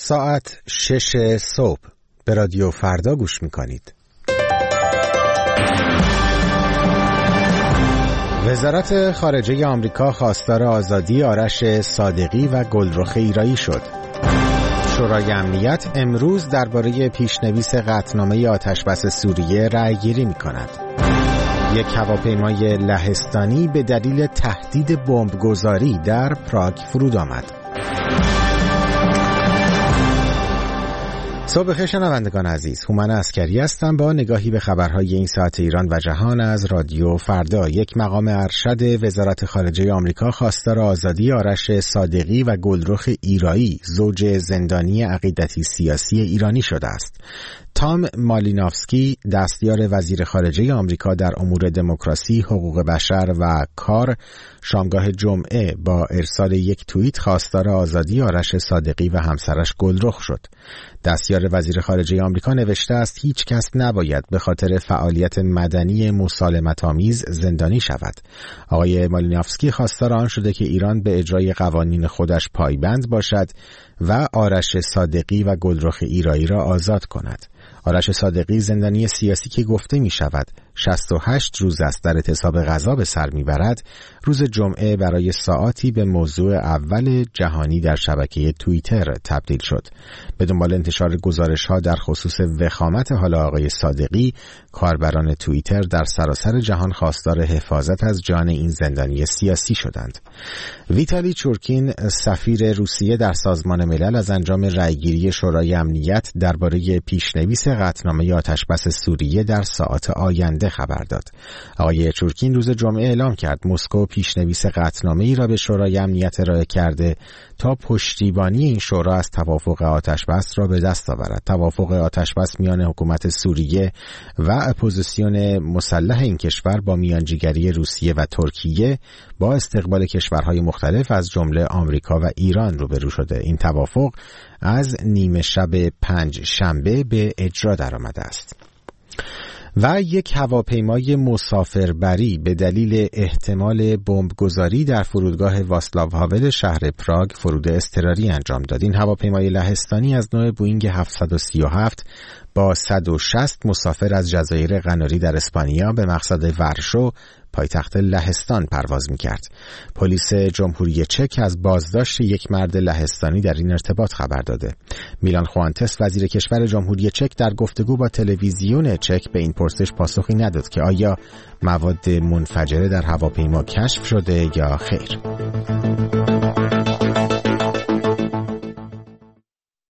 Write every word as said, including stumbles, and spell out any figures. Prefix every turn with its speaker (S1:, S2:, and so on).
S1: ساعت شش صبح به رادیو فردا گوش میکنید. وزارت خارجه آمریکا خواستار آزادی آرش صادقی و گلرخ ایرایی شد. شورای امنیت امروز درباره پیشنویس قطعنامه آتشبس سوریه رأی‌گیری می‌کند. یک هواپیمای لهستانی به دلیل تهدید بمبگذاری در پراگ فرود آمد. صبح بخیر شنوندگان عزیز، هومن عسکری هستم با نگاهی به خبرهای این ساعت ایران و جهان از رادیو فردا. یک مقام ارشد وزارت خارجه آمریکا خواستار آزادی آرش صادقی و گلرخ ایرایی، زوج زندانی عقیدتی سیاسی ایرانی شده است. تام مالینوفسکی، دستیار وزیر خارجه آمریکا در امور دموکراسی، حقوق بشر و کار، شامگاه جمعه با ارسال یک توییت خواستار آزادی آرش صادقی و همسرش گلرخ شد. دستیار وزیر خارجه آمریکا نوشته است هیچ کس نباید به خاطر فعالیت مدنی مسالمت‌آمیز زندانی شود. آقای مالینوفسکی خواستار آن شده که ایران به اجرای قوانین خودش پایبند باشد و آرش صادقی و گلرخ ایرایی را آزاد کند. آرش صادقی زندانی سیاسی که گفته می شود شصت و هشت روز است در اعتصاب غذا به سر می برد، روز جمعه برای ساعاتی به موضوع اول جهانی در شبکه توییتر تبدیل شد. به دنبال انتشار گزارش ها در خصوص وخامت حال آقای صادقی، کاربران توییتر در سراسر جهان خواستار حفاظت از جان این زندانی سیاسی شدند. ویتالی چورکین، سفیر روسیه در سازمان ملل، از انجام رأیگیری شورای امنیت درباره پیشنویس قطعنامه آتشبس سوریه در ساعات آینده خبر داد. آقای چورکین روز جمعه اعلام کرد مسکو پیشنویس قطعنامه‌ای را به شورای امنیت ارائه کرده تا پشتیبانی این شورا از توافق آتشبس را به دست آورد. توافق آتشبس میان حکومت سوریه و اپوزیسیون مسلح این کشور با میانجیگری روسیه و ترکیه با استقبال کشورهای مختلف از جمله آمریکا و ایران روبرو شده. این توافق از نیمه شب پنج شنبه به اجرا درآمده است. و یک هواپیمای مسافربری به دلیل احتمال بمبگذاری در فرودگاه واسلاو هاول شهر پراگ فرود اضطراری انجام داد. این هواپیمای لهستانی از نوع بوئینگ هفتصد و سی و هفت با صد و شصت مسافر از جزایر قناری در اسپانیا به مقصد ورشو، پایتخت لهستان، پرواز می‌کرد. پلیس جمهوری چک از بازداشت یک مرد لهستانی در این ارتباط خبر داده. میلان خوانتس، وزیر کشور جمهوری چک، در گفتگو با تلویزیون چک به این پرسش پاسخی نداد که آیا مواد منفجره در هواپیما کشف شده یا خیر.